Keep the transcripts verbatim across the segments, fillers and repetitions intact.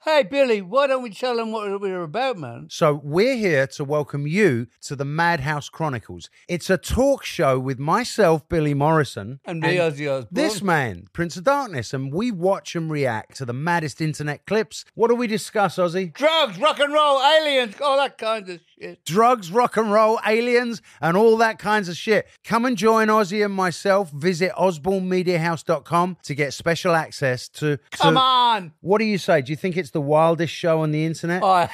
Hey, Billy, why don't we tell them what we're about, man? So we're here to welcome you to the Madhouse Chronicles. It's a talk show with myself, Billy Morrison. And me, Ozzy Osbourne. This man, Prince of Darkness. And we watch and react to the maddest internet clips. What do we discuss, Ozzy? Drugs, rock and roll, aliens, all that kind of shit. Drugs, rock and roll, aliens, and all that kinds of shit. Come and join Ozzy and myself. Visit osborne media house dot com to get special access to... to Come on! What do you say? Do you think it's the wildest show on the internet? Oh.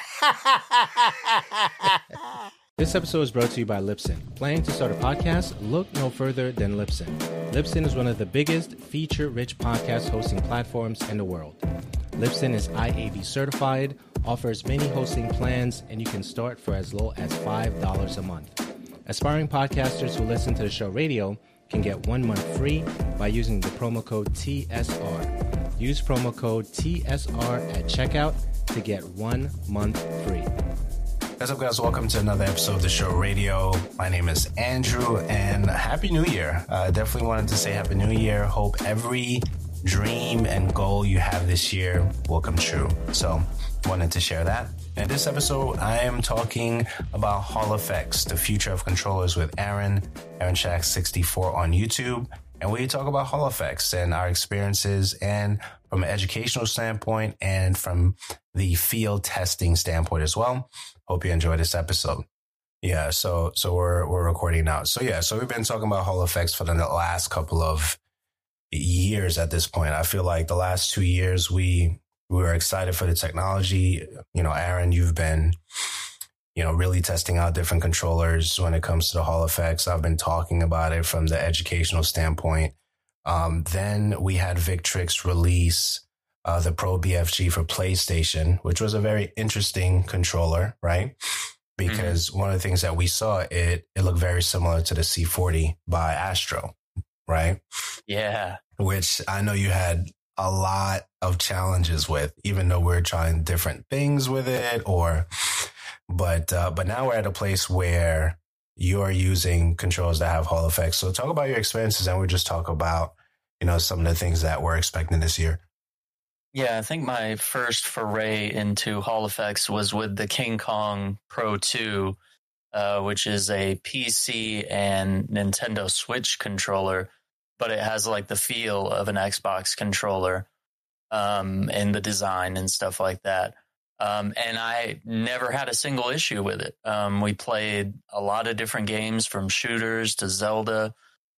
This episode is brought to you by Libsyn. Planning to start a podcast? Look no further than Libsyn. Libsyn is one of the biggest feature-rich podcast hosting platforms in the world. Libsyn is I A B certified, offers many hosting plans, and you can start for as low as five dollars a month. Aspiring podcasters who listen to the show radio can get one month free by using the promo code T S R. Use promo code T S R at checkout to get one month free. What's up, guys? Welcome to another episode of the show radio. My name is Andrew, and Happy New Year. I uh, definitely wanted to say Happy New Year. Hope every dream and goal you have this year will come true. So, wanted to share that. In this episode, I am talking about Hall Effects, the future of controllers with Aaron, Aaron Shack sixty-four on YouTube. And we talk about Hall Effects and our experiences, and from an educational standpoint and from the field testing standpoint as well. Hope you enjoy this episode. Yeah, so so we're we're recording now. So yeah, so we've been talking about Hall Effects for the last couple of years at this point. I feel like the last two years we we were excited for the technology. You know, Aaron, you've been, you know, really testing out different controllers when it comes to the Hall Effects. I've been talking about it from the educational standpoint. Um, then we had Victrix release uh, the Pro B F G for PlayStation, which was a very interesting controller, right? Because mm-hmm. one of the things that we saw, it it looked very similar to the C forty by Astro, right? Yeah. Which I know you had a lot of challenges with, even though we're trying different things with it, or... But uh, but now we're at a place where you're using controls that have Hall Effects. So talk about your experiences, and we'll just talk about, you know, some of the things that we're expecting this year. Yeah, I think my first foray into Hall Effects was with the King Kong Pro two, uh, which is a P C and Nintendo Switch controller, but it has like the feel of an Xbox controller um, and the design and stuff like that. Um, and I never had a single issue with it. Um, we played a lot of different games, from shooters to Zelda,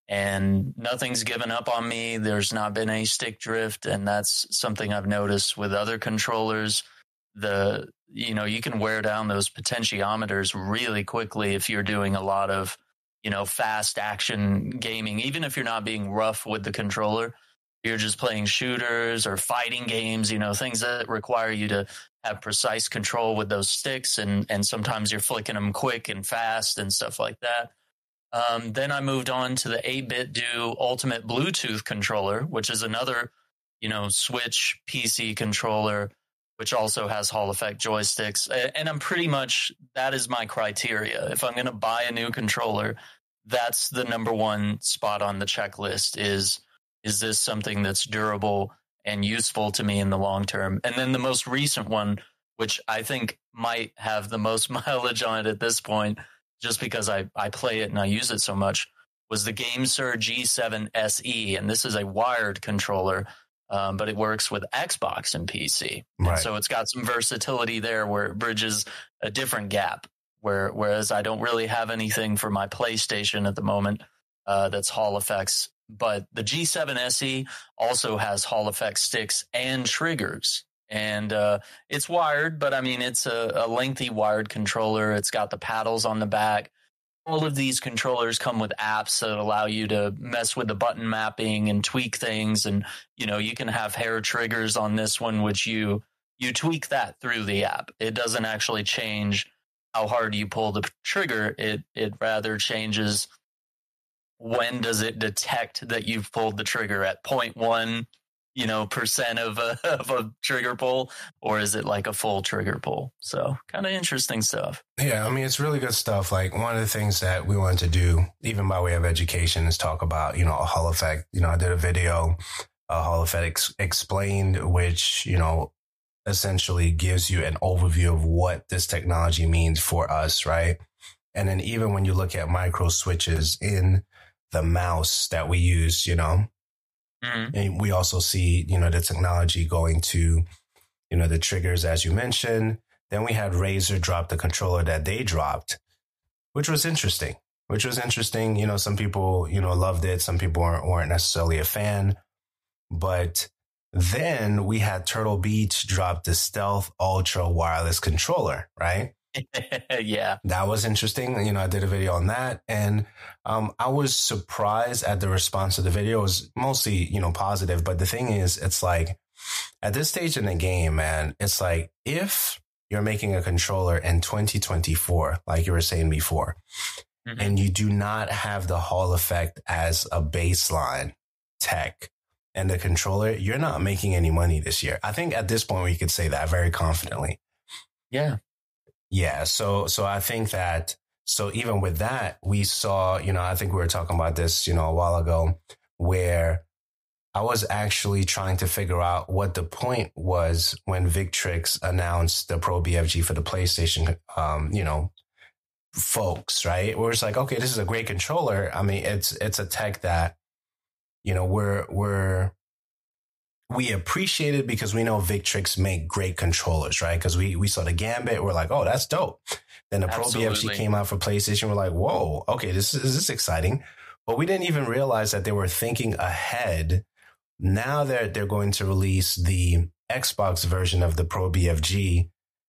and nothing's given up on me. There's not been any stick drift, and that's something I've noticed with other controllers. The you know, you can wear down those potentiometers really quickly if you're doing a lot of, you know, fast action gaming, even if you're not being rough with the controller. You're just playing shooters or fighting games, you know, things that require you to have precise control with those sticks. And, and sometimes you're flicking them quick and fast and stuff like that. Um, then I moved on to the eight-bit Do Ultimate Bluetooth controller, which is another, you know, Switch P C controller, which also has Hall Effect joysticks. And I'm pretty much, that is my criteria. If I'm going to buy a new controller, that's the number one spot on the checklist is, Is this something that's durable and useful to me in the long term? And then the most recent one, which I think might have the most mileage on it at this point, just because I, I play it and I use it so much, was the GameSir G seven S E. And this is a wired controller, um, but it works with Xbox and P C. Right. And so it's got some versatility there where it bridges a different gap, where whereas I don't really have anything for my PlayStation at the moment uh, that's Hall Effects. But the G seven S E also has Hall Effect sticks and triggers. And uh, it's wired, but I mean, it's a, a lengthy wired controller. It's got the paddles on the back. All of these controllers come with apps that allow you to mess with the button mapping and tweak things. And, you know, you can have hair triggers on this one, which you you tweak that through the app. It doesn't actually change how hard you pull the trigger. It it rather changes when does it detect that you've pulled the trigger at zero point one, you know, percent of a, of a trigger pull, or is it like a full trigger pull? So kind of interesting stuff. Yeah, I mean, it's really good stuff. Like, one of the things that we wanted to do, even by way of education, is talk about, you know, a Hall Effect. You know, I did a video, uh, Hall Effect ex- explained, which, you know, essentially gives you an overview of what this technology means for us, right? And then even when you look at micro switches in the mouse that we use, you know, mm-hmm. and we also see, you know, the technology going to, you know, the triggers, as you mentioned. Then we had Razer drop the controller that they dropped, which was interesting, which was interesting. You know, some people, you know, loved it. Some people weren't, weren't necessarily a fan. But then we had Turtle Beach drop the Stealth Ultra wireless controller, right? Yeah. That was interesting. You know, I did a video on that. And um, I was surprised at the response of the video. It was mostly, you know, positive. But the thing is, it's like at this stage in the game, man, it's like if you're making a controller in twenty twenty-four, like you were saying before, mm-hmm. and you do not have the Hall effect as a baseline tech and the controller, you're not making any money this year. I think at this point we could say that very confidently. Yeah. Yeah. So, so I think that, so even with that, we saw, you know, I think we were talking about this, you know, a while ago, where I was actually trying to figure out what the point was when Victrix announced the Pro B F G for the PlayStation, um, you know, folks, right? Where it's like, okay, this is a great controller. I mean, it's, it's a tech that, you know, we're, we're, we appreciate it because we know Victrix make great controllers, right? Because we, we saw the Gambit. We're like, oh, that's dope. Then the Absolutely. Pro B F G came out for PlayStation. We're like, whoa, okay, this is, this is exciting. But we didn't even realize that they were thinking ahead. Now they're, they're going to release the Xbox version of the Pro B F G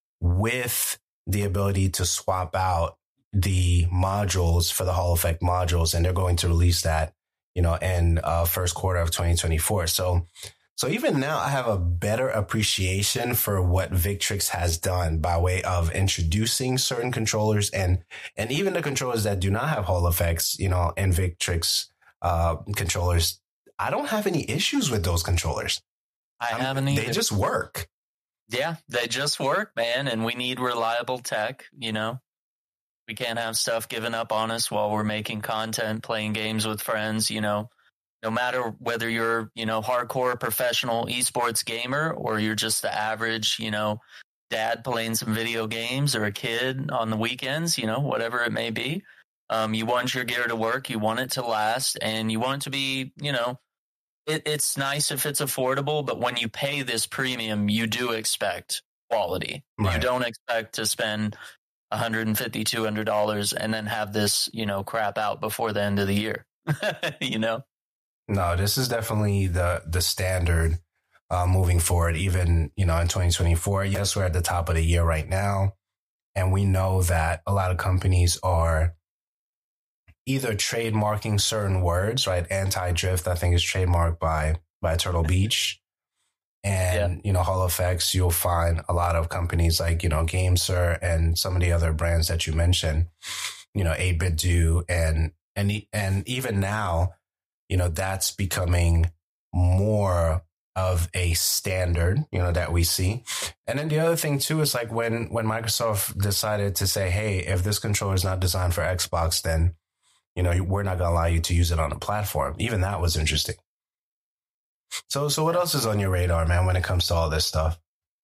with the ability to swap out the modules for the Hall effect modules. And they're going to release that, you know, in uh, first quarter of twenty twenty-four. So, so even now I have a better appreciation for what Victrix has done by way of introducing certain controllers and, and even the controllers that do not have Hall effects, you know, and Victrix uh, controllers. I don't have any issues with those controllers. I I'm, haven't either. They just work. Yeah, they just work, man. And we need reliable tech, you know. We can't have stuff given up on us while we're making content, playing games with friends, you know. No matter whether you're, you know, hardcore professional esports gamer or you're just the average, you know, dad playing some video games or a kid on the weekends, you know, whatever it may be. Um, you want your gear to work, you want it to last, and you want it to be, you know, it, it's nice if it's affordable, but when you pay this premium, you do expect quality. Right. You don't expect to spend one hundred fifty dollars, two hundred dollars and then have this, you know, crap out before the end of the year, you know? No, this is definitely the the standard uh, moving forward, even, you know, in twenty twenty-four. Yes, we're at the top of the year right now. And we know that a lot of companies are either trademarking certain words, right? Anti-drift, I think, is trademarked by by Turtle Beach. And, yeah. you know, Hall effects, you'll find a lot of companies like, you know, GameSir and some of the other brands that you mentioned, you know, eight bit do. And, and, and even now, you know, that's becoming more of a standard, you know, that we see. And then the other thing too is like when, when Microsoft decided to say, hey, if this controller is not designed for Xbox, then, you know, we're not going to allow you to use it on the platform. Even that was interesting. So, so what else is on your radar, man, when it comes to all this stuff?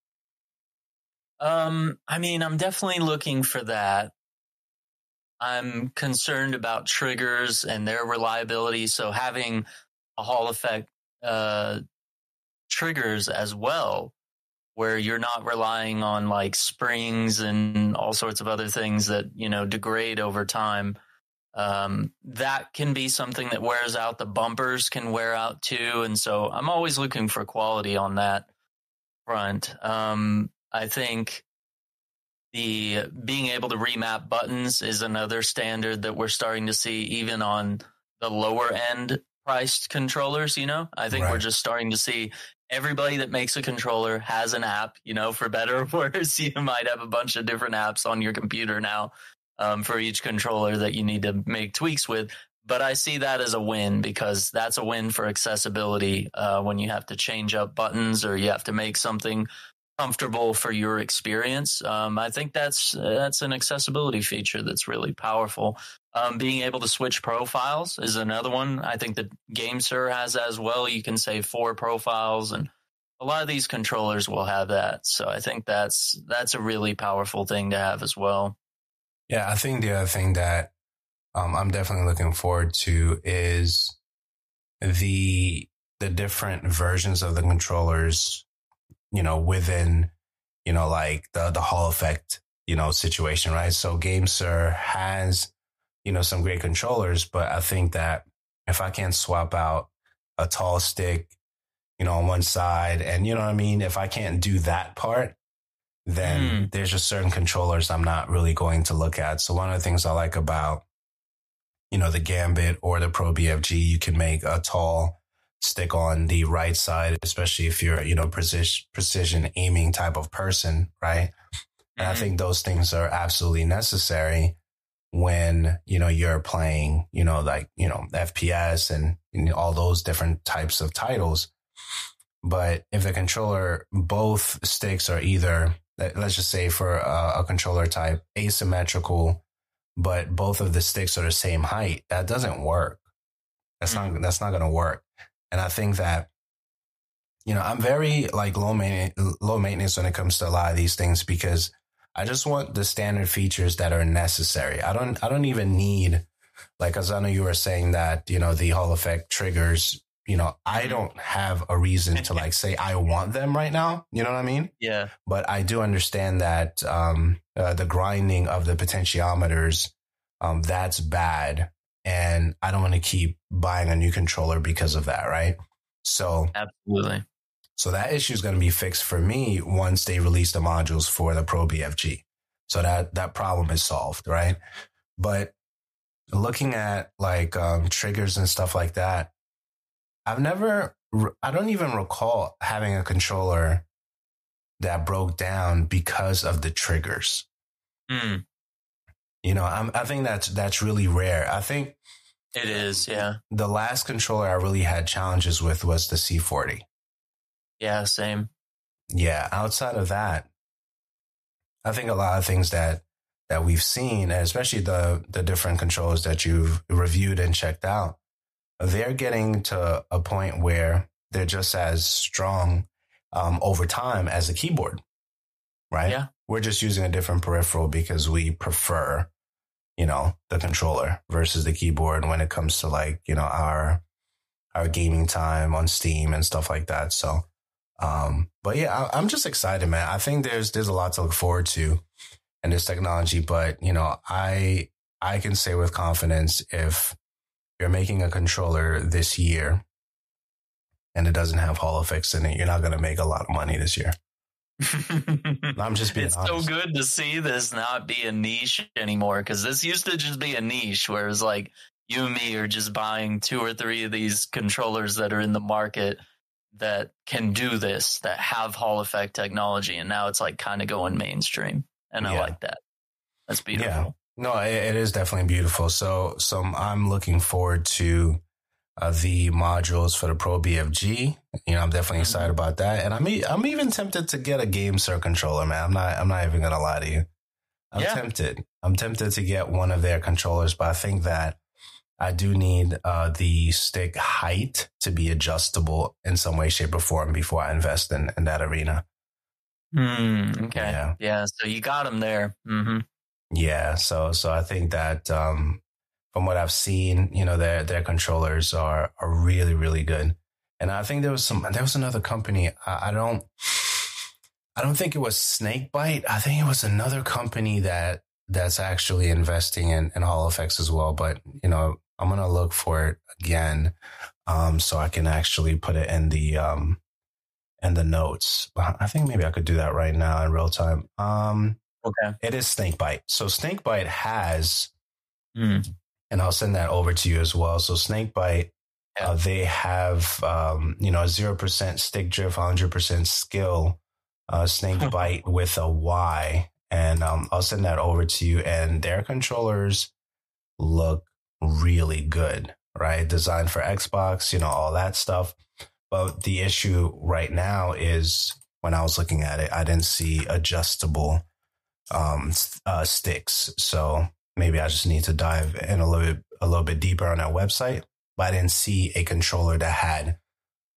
Um, I mean, I'm definitely looking for that. I'm concerned about triggers and their reliability. So having a Hall effect uh, triggers as well, where you're not relying on like springs and all sorts of other things that, you know, degrade over time. Um, that can be something that wears out. The bumpers can wear out too. And so I'm always looking for quality on that front. Um, I think the being able to remap buttons is another standard that we're starting to see even on the lower end priced controllers. You know, I think right. we're just starting to see everybody that makes a controller has an app, you know, for better or worse. You might have a bunch of different apps on your computer now um, for each controller that you need to make tweaks with. But I see that as a win because that's a win for accessibility uh, when you have to change up buttons or you have to make something comfortable for your experience. Um, I think that's that's an accessibility feature that's really powerful. Um, being able to switch profiles is another one. I think that GameSir has as well. You can save four profiles and a lot of these controllers will have that. So I think that's that's a really powerful thing to have as well. Yeah, I think the other thing that um, I'm definitely looking forward to is the the different versions of the controllers, you know, within, you know, like the the Hall effect, you know, situation, right? So GameSir has, you know, some great controllers, but I think that if I can't swap out a tall stick, you know, on one side, and you know what I mean, if I can't do that part, then mm. there's just certain controllers I'm not really going to look at. So one of the things I like about, you know, the Gambit or the Pro B F G, you can make a tall stick on the right side, especially if you're, you know, precision, precision aiming type of person, right? And mm-hmm. I think those things are absolutely necessary when, you know, you're playing, you know, like, you know, F P S and, you know, all those different types of titles. But if the controller, both sticks are either, let's just say for a, a controller type, asymmetrical, but both of the sticks are the same height, that doesn't work. That's mm-hmm. not, that's not going to work. And I think that, you know, I'm very like low maintenance, low maintenance when it comes to a lot of these things, because I just want the standard features that are necessary. I don't, I don't even need, like, as I know you were saying that, you know, the Hall effect triggers, you know, I don't have a reason to like say I want them right now. You know what I mean? Yeah. But I do understand that um, uh, the grinding of the potentiometers, um, that's bad. And I don't want to keep buying a new controller because of that, right? So absolutely. So that issue is going to be fixed for me once they release the modules for the Pro B F G. So that that problem is solved, right? But looking at like um, triggers and stuff like that, I've never, I don't even recall having a controller that broke down because of the triggers. Mm. You know, I'm, I think that's that's really rare. I think it is, yeah. The last controller I really had challenges with was the C forty. Yeah, same. Yeah, outside of that, I think a lot of things that that we've seen, and especially the the different controllers that you've reviewed and checked out, they're getting to a point where they're just as strong um, over time as a keyboard, right? Yeah. We're just using a different peripheral because we prefer, you know, the controller versus the keyboard when it comes to like, you know, our our gaming time on Steam and stuff like that. So, um, but yeah, I, I'm just excited, man. I think there's there's a lot to look forward to in this technology. But you know, I I can say with confidence, if you're making a controller this year and it doesn't have Hall effects in it, you're not going to make a lot of money this year. I'm just being it's honest. so good to see this not be a niche anymore, because this used to just be a niche where it was like you and me are just buying two or three of these controllers that are in the market that can do this, that have Hall effect technology, and now it's like kind of going mainstream, and I yeah. like that. That's beautiful. Yeah. No, it, it is definitely beautiful. So, so I'm looking forward to uh, the modules for the Pro B F G. You know, I'm definitely excited about that, and I'm e- I'm even tempted to get a GameSir controller, man. I'm not I'm not even gonna lie to you. I'm yeah. tempted. I'm tempted to get one of their controllers, but I think that I do need uh, the stick height to be adjustable in some way, shape, or form before I invest in, in that arena. Mm, okay. Yeah. yeah. So you got them there. Mm-hmm. Yeah. So so I think that um, from what I've seen, you know, their their controllers are are really really good. And I think there was some there was another company. I, I don't I don't think it was Snakebite. I think it was another company that that's actually investing in, in Hall effects as well. But you know, I'm gonna look for it again, um, so I can actually put it in the um in the notes. I think maybe I could do that right now in real time. Um, okay, it is Snakebite. So Snakebite has, mm. and I'll send that over to you as well. So Snakebite, yeah. uh, they have um, you know, zero percent stick drift, one hundred percent skill. Uh, Snakebite with a Y. And um, I'll send that over to you. And their controllers look really good, right? Designed for Xbox, you know, all that stuff. But the issue right now is when I was looking at it, I didn't see adjustable um, uh, sticks. So maybe I just need to dive in a little bit, a little bit deeper on that website. But I didn't see a controller that had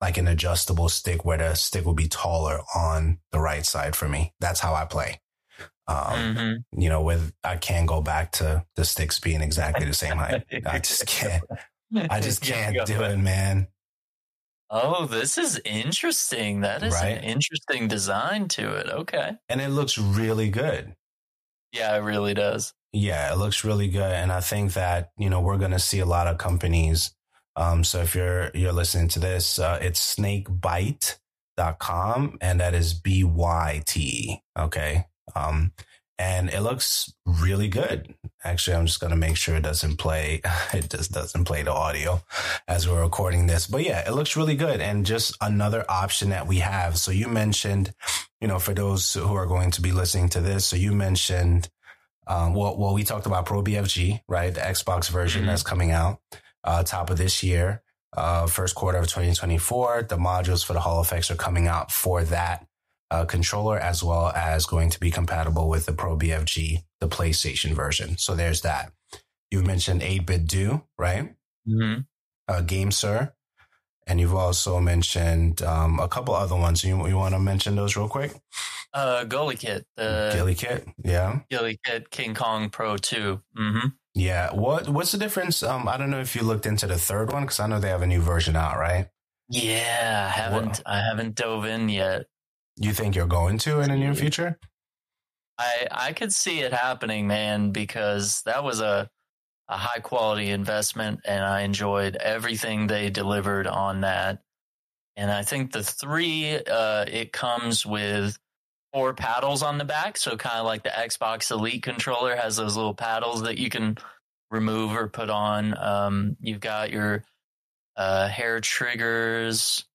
like an adjustable stick where the stick will be taller on the right side for me. That's how I play. Um, mm-hmm. You know, with I can't go back to the sticks being exactly the same height. I just can't. I just can't do it, man. Oh, this is interesting. That is right? an interesting design to it. Okay. And it looks really good. Yeah, it really does. Yeah, it looks really good. And I think that, you know, we're going to see a lot of companies. Um, so if you're, you're listening to this, uh, it's snake bite dot com, and that is B Y T. Okay. Um, and it looks really good. Actually, I'm just going to make sure it doesn't play. It just doesn't play the audio as we're recording this. But yeah, it looks really good. And just another option that we have. So you mentioned, you know, for those who are going to be listening to this, so you mentioned, um, well, well, we talked about Pro B F G, right? The Xbox version mm-hmm. that's coming out, uh, top of this year, uh, first quarter of twenty twenty-four. The modules for the Hall effects are coming out for that Uh, controller, as well as going to be compatible with the Pro B F G, the PlayStation version. So there's that. You've mentioned eight-Bit Do, right? Mm-hmm. Uh, GameSir. And you've also mentioned um, a couple other ones. You, you want to mention those real quick? Uh, Gully Kit. The Gilly Kit, yeah. Gilly Kit King Kong Pro two. Mm-hmm. Yeah. What What's the difference? Um, I don't know if you looked into the third one, because I know they have a new version out, right? Yeah, I haven't, what? I haven't dove in yet. You think you're going to in the near future? I I could see it happening, man, because that was a a high quality investment, and I enjoyed everything they delivered on that. And I think the three, uh, it comes with four paddles on the back, so kind of like the Xbox Elite controller has those little paddles that you can remove or put on. Um, you've got your uh, hair triggers.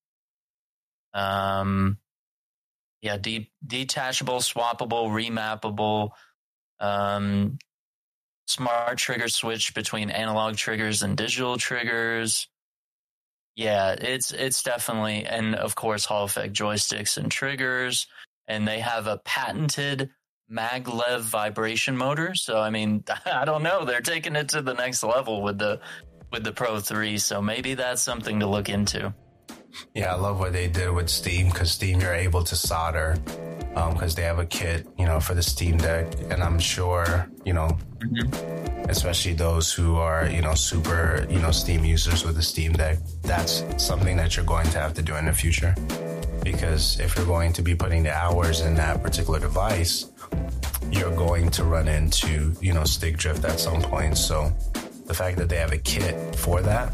Um. Yeah, de- detachable, swappable, remappable, um, smart trigger switch between analog triggers and digital triggers. Yeah, it's it's definitely, and of course, Hall effect joysticks and triggers. And they have a patented maglev vibration motor. So I mean, I don't know, they're taking it to the next level with the with the Pro three. So maybe that's something to look into. Yeah, I love what they did with Steam, because Steam, you're able to solder because um, they have a kit, you know, for the Steam Deck. And I'm sure, you know, mm-hmm. especially those who are, you know, super, you know, Steam users with the Steam Deck, that's something that you're going to have to do in the future. Because if you're going to be putting the hours in that particular device, you're going to run into, you know, stick drift at some point. So the fact that they have a kit for that,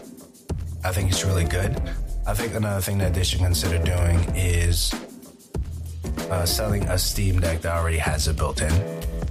I think it's really good. I think another thing that they should consider doing is uh, selling a Steam Deck that already has it built in.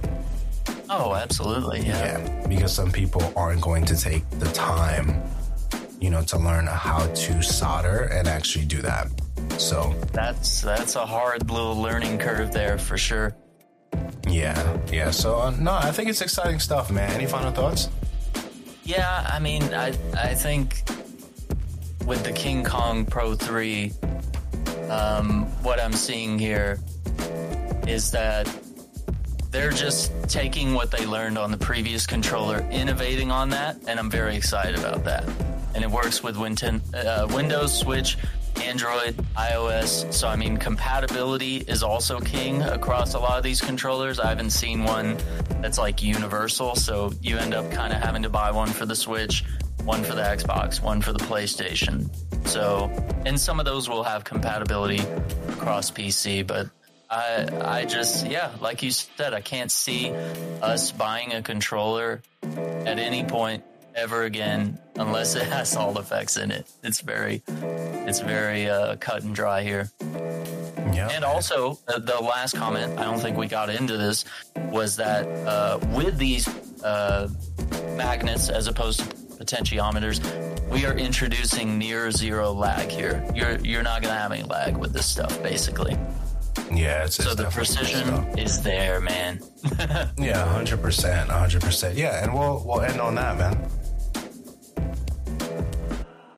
Oh, absolutely, yeah. Yeah, because some people aren't going to take the time, you know, to learn how to solder and actually do that. So that's that's a hard little learning curve there for sure. Yeah, yeah. So uh, no, I think it's exciting stuff, man. Any final thoughts? Yeah, I mean, I I think with the King Kong Pro three, um, what I'm seeing here is that they're just taking what they learned on the previous controller, innovating on that, and I'm very excited about that. And it works with Win- uh, Windows, Switch, Android, iOS. So, I mean, compatibility is also king across a lot of these controllers. I haven't seen one that's like universal, so you end up kind of having to buy one for the Switch, one for the Xbox, one for the PlayStation. So, and some of those will have compatibility across P C, but I I just, yeah, like you said, I can't see us buying a controller at any point ever again unless it has Hall effects in it. It's very, it's very uh, cut and dry here. Yeah. And also, uh, the last comment, I don't think we got into this, was that uh, with these uh, magnets as opposed to potentiometers, we are introducing near zero lag here. You're you're not going to have any lag with this stuff, basically. Yeah, it's, so it's the precision is there, man. Yeah, one hundred percent, one hundred percent. Yeah, and we'll we'll end on that, man.